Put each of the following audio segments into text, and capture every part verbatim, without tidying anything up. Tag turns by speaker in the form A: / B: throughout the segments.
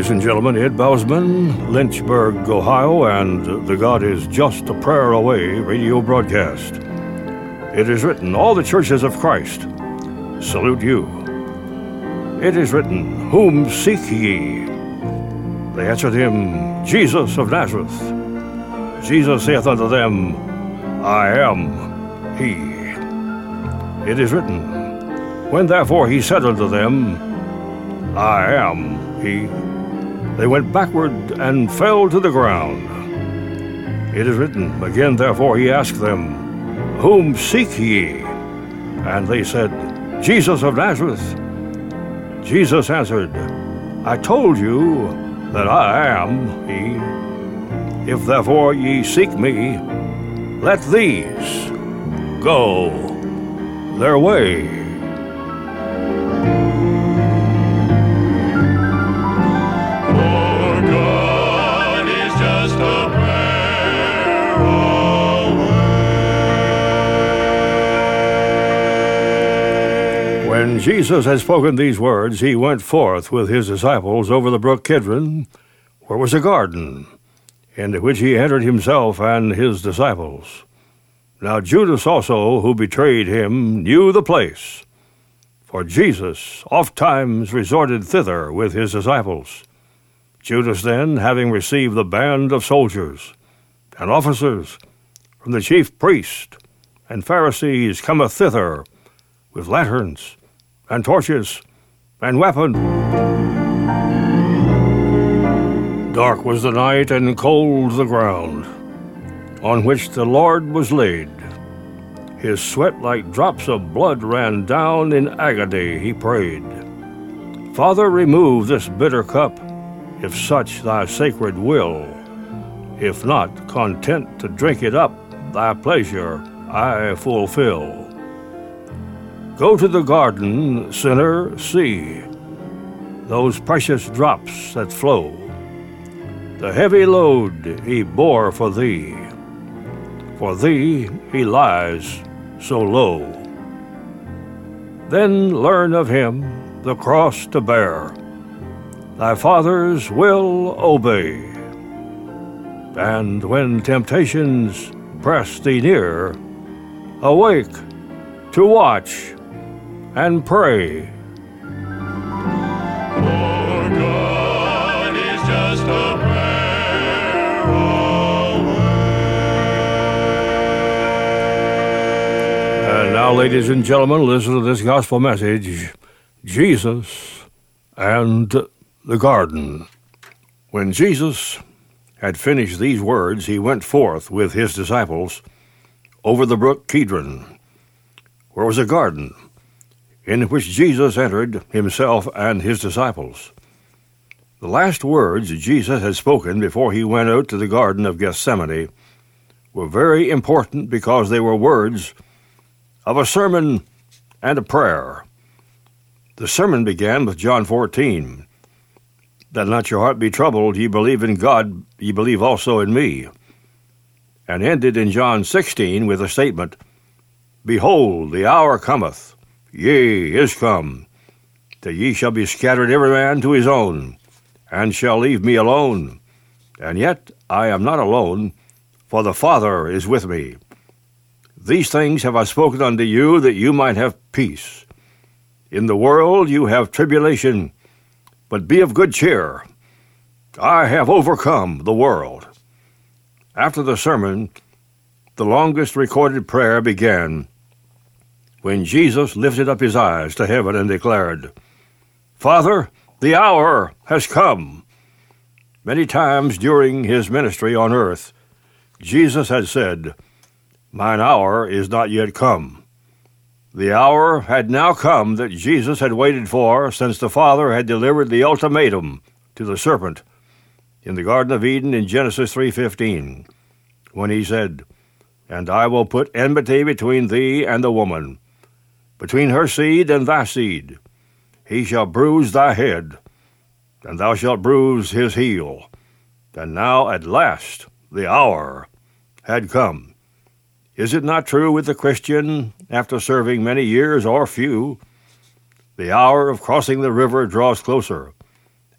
A: ladies and gentlemen, Ed Bousman, Lynchburg, Ohio, and the God is Just a Prayer Away radio broadcast. It is written, all the churches of Christ salute you. It is written, whom seek ye? They answered him, Jesus of Nazareth. Jesus saith unto them, I am he. It is written, when therefore he said unto them, I am he, they went backward and fell to the ground. It is written, again therefore he asked them, whom seek ye? And they said, Jesus of Nazareth. Jesus answered, I told you that I am he. If therefore ye seek me, let these go their way. When Jesus had spoken these words, he went forth with his disciples over the brook Kidron, where was a garden, into which he entered himself and his disciples. Now Judas also, who betrayed him, knew the place, for Jesus ofttimes resorted thither with his disciples. Judas then, having received the band of soldiers and officers from the chief priest and Pharisees, cometh thither with lanterns and torches, and weapons. Dark was the night, and cold the ground, on which the Lord was laid. His sweat like drops of blood ran down, in agony he prayed. Father, remove this bitter cup, if such thy sacred will. If not, content to drink it up, thy pleasure I fulfill. Go to the garden, sinner, see those precious drops that flow. The heavy load he bore for thee. For thee he lies so low. Then learn of him the cross to bear. Thy Father's will obey. And when temptations press thee near, awake to watch and pray.
B: For God is just a prayer away.
A: And now, ladies and gentlemen, listen to this gospel message, Jesus and the Garden. When Jesus had finished these words, he went forth with his disciples over the brook Kidron, where was a garden, in which Jesus entered himself and his disciples. The last words Jesus had spoken before he went out to the Garden of Gethsemane were very important because they were words of a sermon and a prayer. The sermon began with John fourteen, that not your heart be troubled, ye believe in God, ye believe also in me, and ended in John sixteen with a statement, behold, the hour cometh, yea, is come, that ye shall be scattered every man to his own, and shall leave me alone. And yet I am not alone, for the Father is with me. These things have I spoken unto you, that you might have peace. In the world you have tribulation, but be of good cheer. I have overcome the world. After the sermon, the longest recorded prayer began, when Jesus lifted up his eyes to heaven and declared, Father, the hour has come. Many times during his ministry on earth, Jesus had said, mine hour is not yet come. The hour had now come that Jesus had waited for since the Father had delivered the ultimatum to the serpent in the Garden of Eden in Genesis three fifteen, when he said, and I will put enmity between thee and the woman, between her seed and thy seed. He shall bruise thy head, and thou shalt bruise his heel. And now at last the hour had come. Is it not true with the Christian, after serving many years or few? The hour of crossing the river draws closer,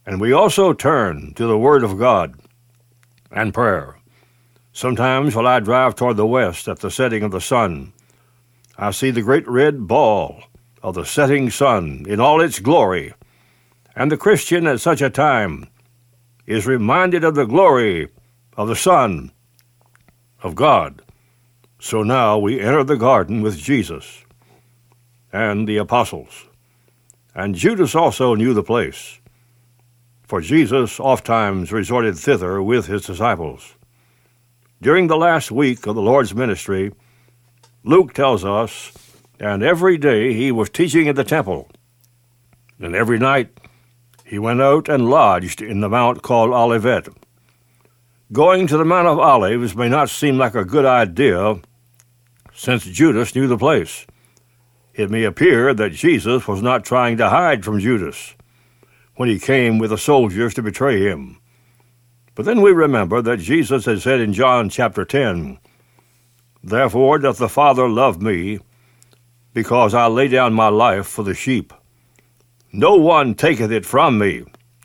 A: And we also turn to the Word of God and prayer. Sometimes while I drive toward the west at the setting of the sun, I see the great red ball of the setting sun in all its glory, and the Christian at such a time is reminded of the glory of the Son of God. So now we enter the garden with Jesus and the apostles. And Judas also knew the place, for Jesus oftentimes resorted thither with his disciples. During the last week of the Lord's ministry, Luke tells us, and every day he was teaching in the temple, and every night he went out and lodged in the mount called Olivet. Going to the Mount of Olives may not seem like a good idea, since Judas knew the place. It may appear that Jesus was not trying to hide from Judas when he came with the soldiers to betray him. But then we remember that Jesus had said in John chapter ten, "Therefore doth the Father love me, because I lay down my life for the sheep. No one taketh it from me.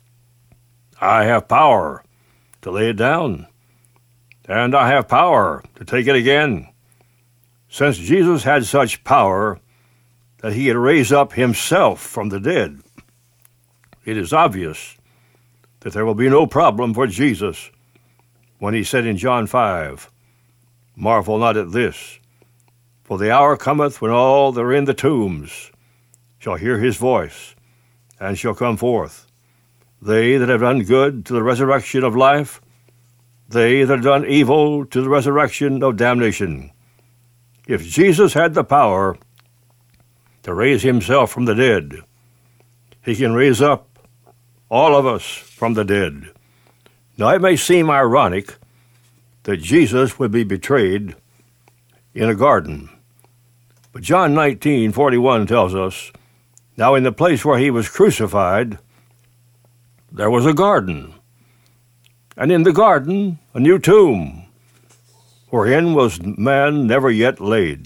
A: I have power to lay it down, and I have power to take it again." Since Jesus had such power that he had raised up himself from the dead, it is obvious that there will be no problem for Jesus when he said in John five, "Marvel not at this, for the hour cometh when all that are in the tombs shall hear his voice, and shall come forth, they that have done good to the resurrection of life, they that have done evil to the resurrection of damnation." If Jesus had the power to raise himself from the dead, he can raise up all of us from the dead. Now, it may seem ironic that Jesus would be betrayed in a garden, but John nineteen forty-one tells us, "Now in the place where he was crucified, there was a garden, and in the garden a new tomb, wherein was man never yet laid."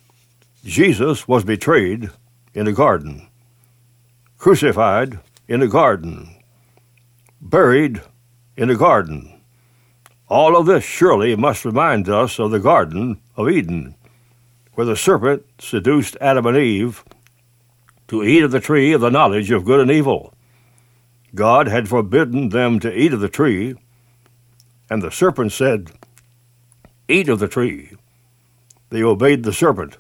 A: Jesus was betrayed in a garden, crucified in a garden, buried in a garden. All of this surely must remind us of the Garden of Eden, where the serpent seduced Adam and Eve to eat of the tree of the knowledge of good and evil. God had forbidden them to eat of the tree, and the serpent said, "Eat of the tree." They obeyed the serpent,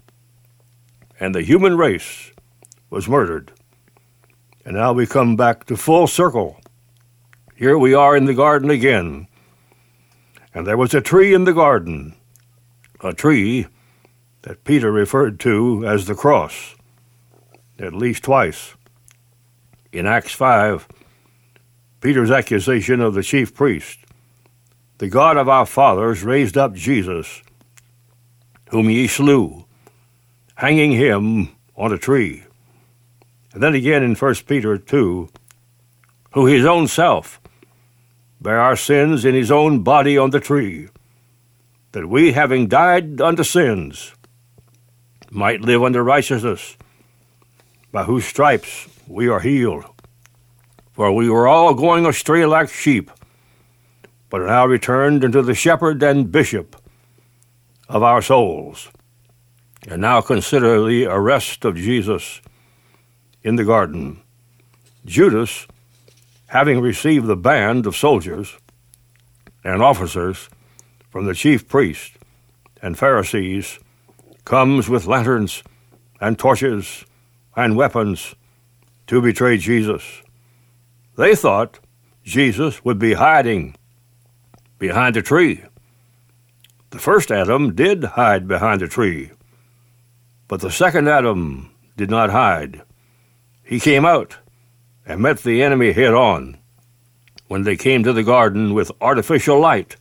A: and the human race was murdered. And now we come back to full circle. Here we are in the garden again, and there was a tree in the garden, a tree that Peter referred to as the cross, at least twice. In Acts five, Peter's accusation of the chief priest, "The God of our fathers raised up Jesus, whom ye slew, hanging him on a tree." And then again in First Peter two, "Who his own self bare our sins in his own body on the tree, that we, having died unto sins, might live unto righteousness, by whose stripes we are healed. For we were all going astray like sheep, but are now returned unto the shepherd and bishop of our souls." And now consider the arrest of Jesus in the garden. Judas, having received the band of soldiers and officers from the chief priests and Pharisees, comes with lanterns and torches and weapons to betray Jesus. They thought Jesus would be hiding behind a tree. The first Adam did hide behind a tree, but the second Adam did not hide. He came out and met the enemy head on when they came to the garden with artificial light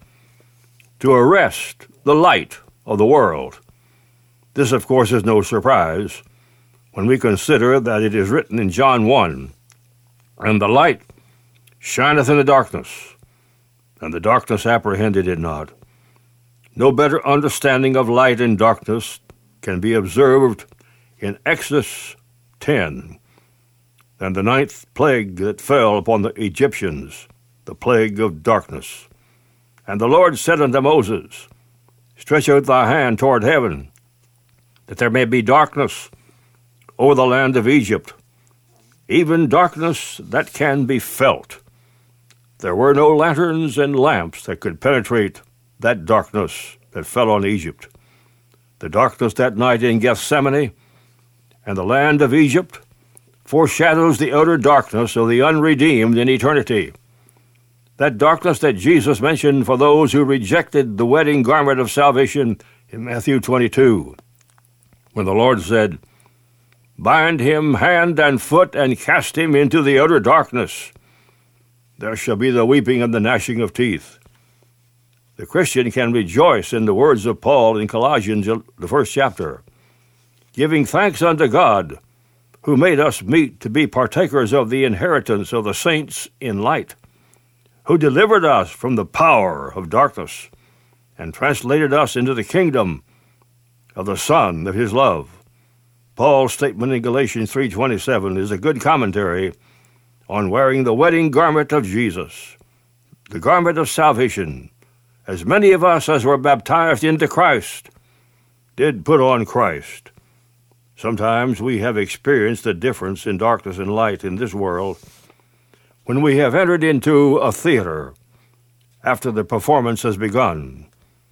A: to arrest the light of the world. This, of course, is no surprise when we consider that it is written in John one, "And the light shineth in the darkness, and the darkness apprehended it not." No better understanding of light and darkness can be observed in Exodus ten, And the ninth plague that fell upon the Egyptians, the plague of darkness. And the Lord said unto Moses, Stretch out thy hand toward heaven, that there may be darkness over the land of Egypt, even darkness that can be felt. There were no lanterns and lamps that could penetrate that darkness that fell on Egypt. The darkness that night in Gethsemane and the land of Egypt foreshadows the outer darkness of the unredeemed in eternity. That darkness that Jesus mentioned for those who rejected the wedding garment of salvation in Matthew twenty-two, when the Lord said, Bind him hand and foot and cast him into the outer darkness. There shall be the weeping and the gnashing of teeth. The Christian can rejoice in the words of Paul in Colossians, the first chapter, giving thanks unto God, who made us meet to be partakers of the inheritance of the saints in light, who delivered us from the power of darkness and translated us into the kingdom of the Son of his love. Paul's statement in Galatians three twenty-seven is a good commentary on wearing the wedding garment of Jesus, the garment of salvation. As many of us as were baptized into Christ did put on Christ. Sometimes we have experienced the difference in darkness and light in this world when we have entered into a theater after the performance has begun.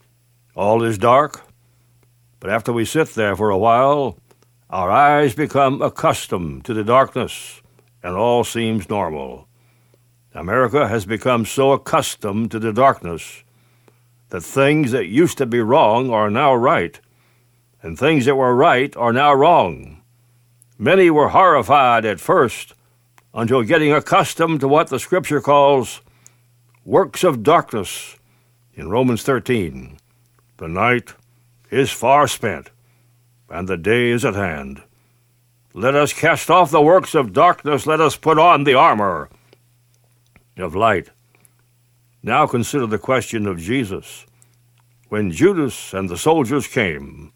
A: All is dark, but after we sit there for a while, our eyes become accustomed to the darkness, and all seems normal. America has become so accustomed to the darkness that things that used to be wrong are now right, and things that were right are now wrong. Many were horrified at first until getting accustomed to what the Scripture calls works of darkness in Romans thirteen. The night is far spent, and the day is at hand. Let us cast off the works of darkness. Let us put on the armor of light. Now consider the question of Jesus. When Judas and the soldiers came,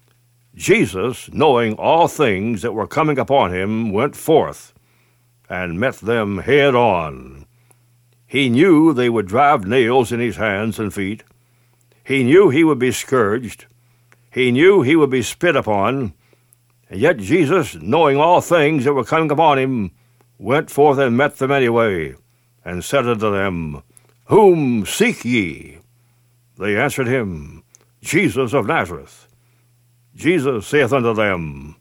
A: Jesus, knowing all things that were coming upon him, went forth and met them head on. He knew they would drive nails in his hands and feet. He knew he would be scourged. He knew he would be spit upon. And yet Jesus, knowing all things that were coming upon him, went forth and met them anyway, and said unto them, Whom seek ye? They answered him, Jesus of Nazareth. Jesus saith unto them,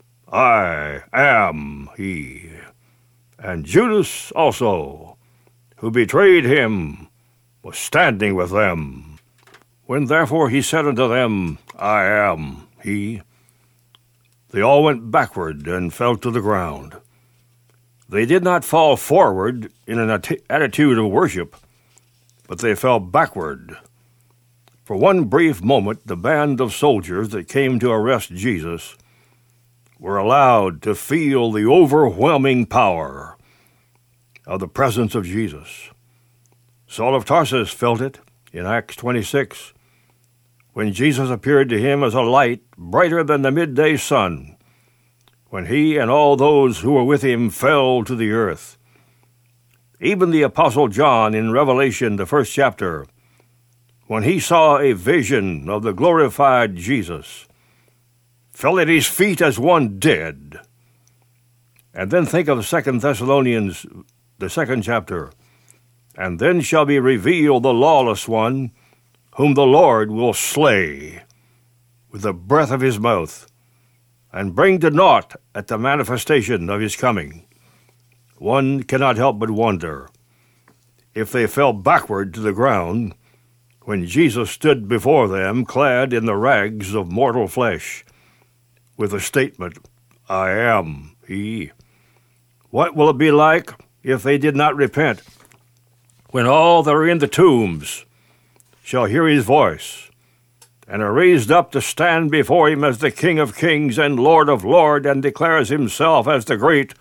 A: I am he. And Judas also, who betrayed him, was standing with them. When therefore he said unto them, I am he, they all went backward and fell to the ground. They did not fall forward in an at- attitude of worship, but they fell backward. For one brief moment, the band of soldiers that came to arrest Jesus were allowed to feel the overwhelming power of the presence of Jesus. Saul of Tarsus felt it in Acts twenty-six, when Jesus appeared to him as a light brighter than the midday sun, when he and all those who were with him fell to the earth. Even the Apostle John in Revelation, the first chapter, when he saw a vision of the glorified Jesus, fell at his feet as one dead. And then think of Second Thessalonians, the second chapter. And then shall be revealed the lawless one, whom the Lord will slay with the breath of his mouth, and bring to naught at the manifestation of his coming. One cannot help but wonder if they fell backward to the ground when Jesus stood before them clad in the rags of mortal flesh, with the statement, I am he. What will it be like if they did not repent, when all that are in the tombs shall hear his voice, and are raised up to stand before him as the King of kings and Lord of lords, and declares himself as the great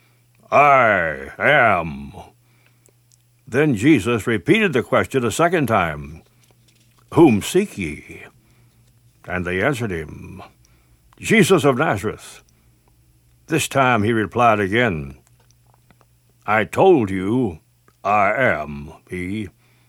A: I am? Then Jesus repeated the question a second time, Whom seek ye? And they answered him, Jesus of Nazareth. This time he replied again, I told you, I am he.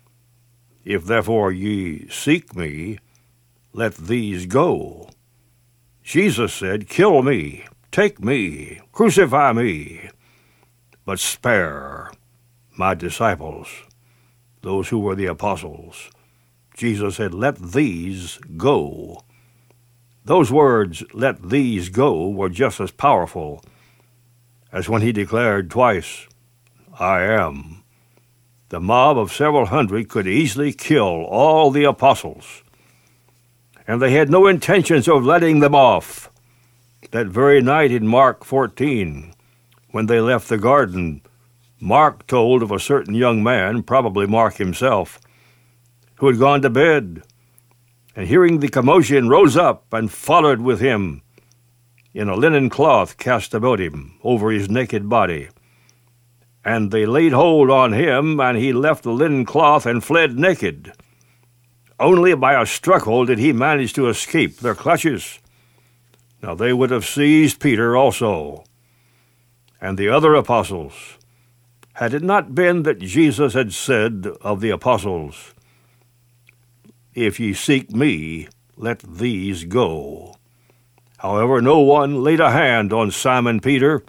A: If therefore ye seek me, let these go. Jesus said, Kill me, take me, crucify me, but spare my disciples, those who were the apostles. Jesus said, Let these go. Those words, let these go, were just as powerful as when he declared twice, I am. The mob of several hundred could easily kill all the apostles, and they had no intentions of letting them off. That very night in Mark fourteen, when they left the garden, Mark told of a certain young man, probably Mark himself, who had gone to bed, and hearing the commotion rose up and followed with him in a linen cloth cast about him over his naked body. And they laid hold on him, and he left the linen cloth and fled naked. Only by a struggle did he manage to escape their clutches. Now they would have seized Peter also, and the other apostles, had it not been that Jesus had said of the apostles, If ye seek me, let these go. However, no one laid a hand on Simon Peter,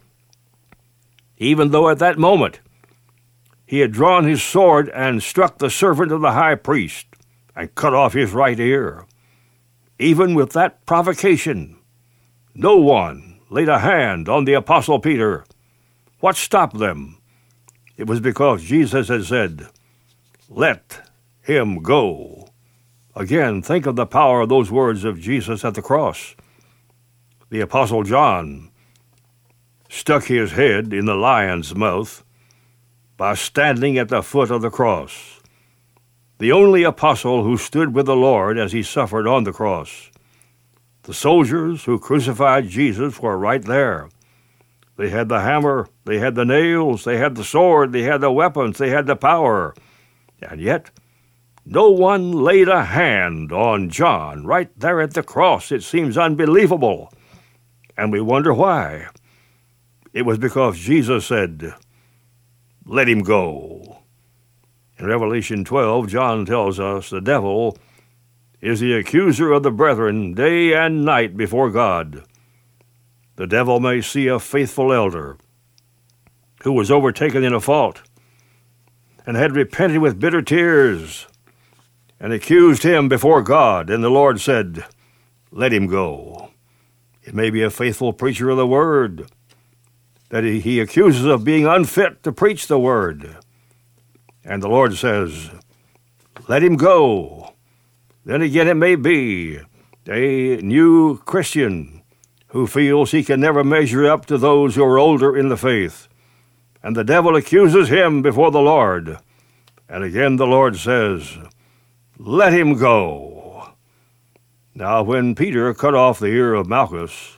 A: even though at that moment he had drawn his sword and struck the servant of the high priest and cut off his right ear. Even with that provocation, no one laid a hand on the apostle Peter. What stopped them? It was because Jesus had said, Let him go. Again, think of the power of those words of Jesus at the cross. The apostle John stuck his head in the lion's mouth by standing at the foot of the cross. The only apostle who stood with the Lord as he suffered on the cross. The soldiers who crucified Jesus were right there. They had the hammer, they had the nails, they had the sword, they had the weapons, they had the power. And yet, no one laid a hand on John right there at the cross. It seems unbelievable. And we wonder why. It was because Jesus said, Let him go. In Revelation twelve, John tells us the devil is the accuser of the brethren day and night before God. The devil may see a faithful elder who was overtaken in a fault and had repented with bitter tears and accused him before God, and the Lord said, Let him go. It may be a faithful preacher of the word that he, he accuses of being unfit to preach the word. And the Lord says, Let him go. Then again it may be a new Christian who feels he can never measure up to those who are older in the faith. And the devil accuses him before the Lord. And again the Lord says, Let him go. Now when Peter cut off the ear of Malchus,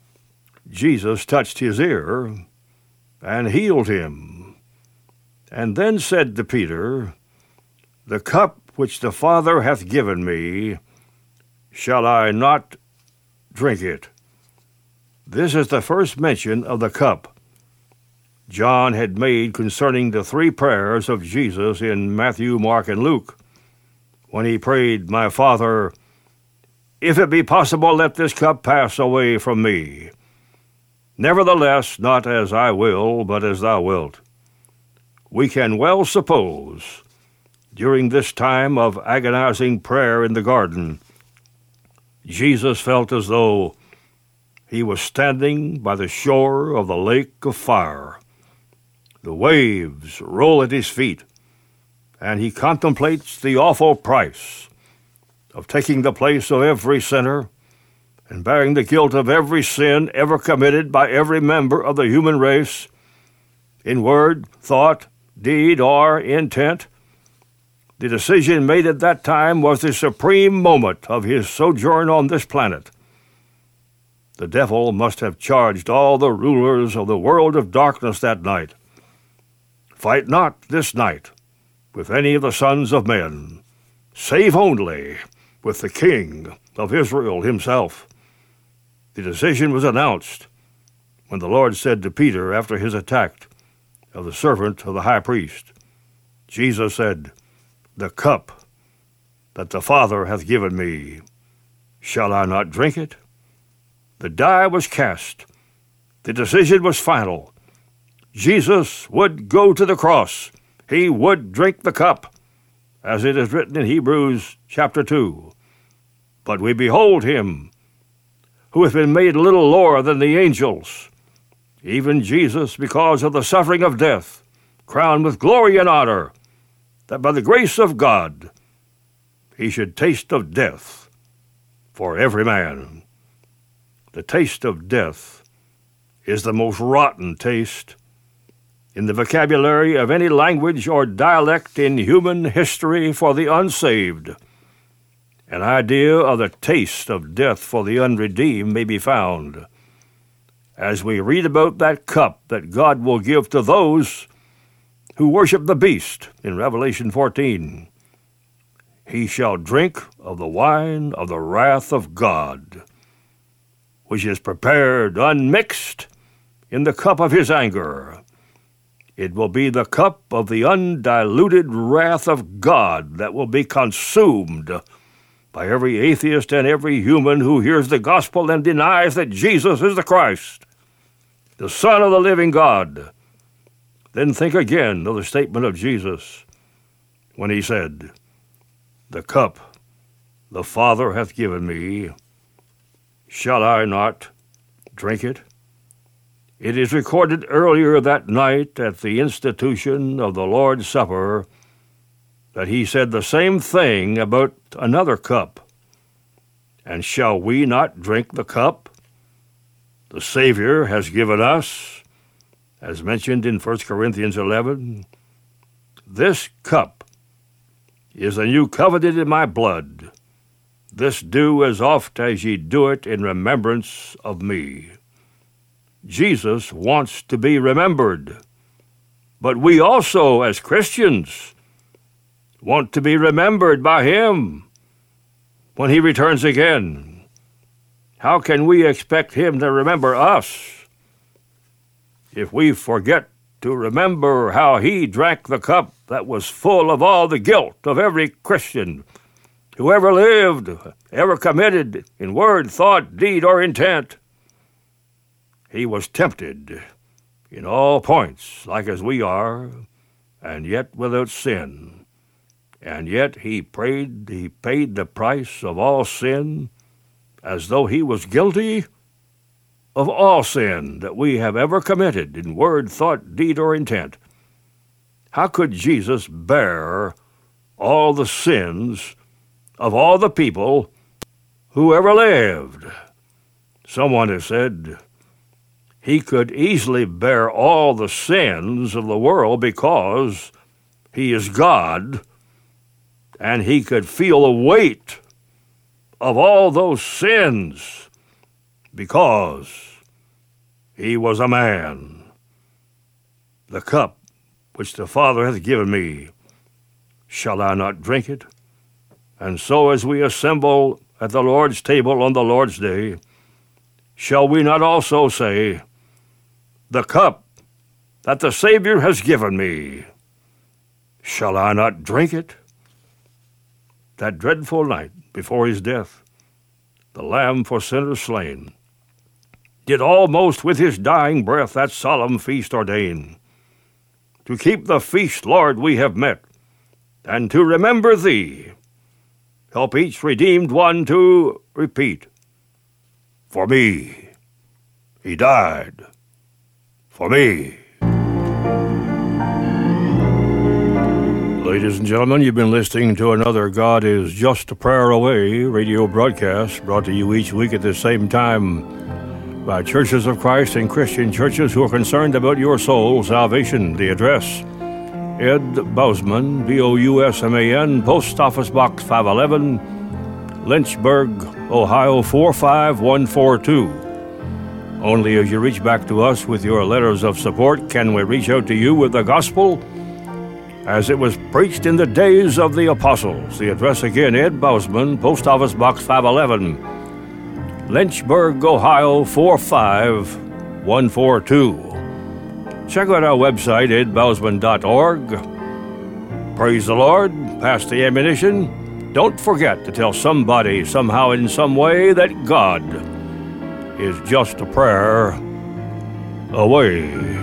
A: Jesus touched his ear and healed him, and then said to Peter, The cup which the Father hath given me, shall I not drink it? This is the first mention of the cup John had made concerning the three prayers of Jesus in Matthew, Mark, and Luke, when he prayed, My Father, if it be possible, let this cup pass away from me. Nevertheless, not as I will, but as thou wilt. We can well suppose, during this time of agonizing prayer in the garden, Jesus felt as though he was standing by the shore of the lake of fire. The waves roll at his feet, and he contemplates the awful price of taking the place of every sinner and bearing the guilt of every sin ever committed by every member of the human race, in word, thought, deed, or intent. The decision made at that time was the supreme moment of his sojourn on this planet. The devil must have charged all the rulers of the world of darkness that night. Fight not this night with any of the sons of men, save only with the King of Israel himself. The decision was announced when the Lord said to Peter after his attack, of the servant of the high priest. Jesus said, "The cup that the Father hath given me, shall I not drink it?" The die was cast. The decision was final. Jesus would go to the cross. He would drink the cup, as it is written in Hebrews chapter two. But we behold him, who hath been made a little lower than the angels, even Jesus, because of the suffering of death, crowned with glory and honor, that by the grace of God he should taste of death for every man. The taste of death is the most rotten taste in the vocabulary of any language or dialect in human history for the unsaved. An idea of the taste of death for the unredeemed may be found as we read about that cup that God will give to those who worship the beast in Revelation fourteen. He shall drink of the wine of the wrath of God, which is prepared unmixed in the cup of his anger. It will be the cup of the undiluted wrath of God that will be consumed by every atheist and every human who hears the gospel and denies that Jesus is the Christ, the Son of the living God. Then think again of the statement of Jesus when he said, "The cup the Father hath given me, shall I not drink it?" It is recorded earlier that night at the institution of the Lord's Supper that he said the same thing about another cup. "And shall we not drink the cup the Savior has given us?" As mentioned in First Corinthians eleven, "This cup is the new covenant in my blood. This do as oft as ye do it in remembrance of me." Jesus wants to be remembered, but we also, as Christians, want to be remembered by him when he returns again. How can we expect him to remember us if we forget to remember how he drank the cup that was full of all the guilt of every Christian who ever lived, ever committed in word, thought, deed, or intent? He was tempted in all points, like as we are, and yet without sin. And yet he prayed, he paid the price of all sin, as though he was guilty of all sin that we have ever committed in word, thought, deed, or intent. How could Jesus bear all the sins of all the people who ever lived? Someone has said he could easily bear all the sins of the world because he is God, and he could feel the weight of all those sins because he was a man. "The cup which the Father hath given me, shall I not drink it?" And so as we assemble at the Lord's table on the Lord's day, shall we not also say, "The cup that the Savior has given me, shall I not drink it?" That dreadful night before his death, the Lamb for sinners slain, did almost with his dying breath that solemn feast ordain. To keep the feast, Lord, we have met, and to remember thee, help each redeemed one to repeat, "For me, he died. For me." Ladies and gentlemen, you've been listening to another God is Just a Prayer Away radio broadcast brought to you each week at the same time by Churches of Christ and Christian churches who are concerned about your soul salvation. The address, Ed Bousman, B O U S M A N, Post Office Box five eleven, Lynchburg, Ohio four five one four two. Only as you reach back to us with your letters of support can we reach out to you with the gospel as it was preached in the days of the apostles. The address again, Ed Bousman, Post Office Box five eleven, Lynchburg, Ohio four five one four two. Check out our website, ed bousman dot org. Praise the Lord. Pass the ammunition. Don't forget to tell somebody, somehow, in some way, that God is just a prayer away.